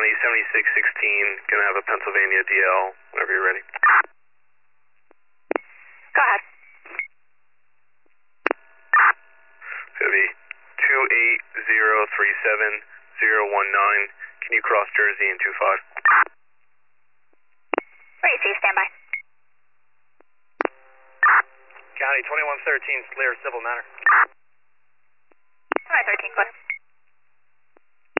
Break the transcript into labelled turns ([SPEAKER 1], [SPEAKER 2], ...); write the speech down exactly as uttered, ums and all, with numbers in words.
[SPEAKER 1] County seventy-six sixteen, going to have a Pennsylvania D L whenever you're ready.
[SPEAKER 2] Go ahead.
[SPEAKER 1] It's going to be two eight zero three seven zero one nine. Can you cross Jersey in two five?
[SPEAKER 2] Receive, standby.
[SPEAKER 3] County twenty-one thirteen, clear, civil matter.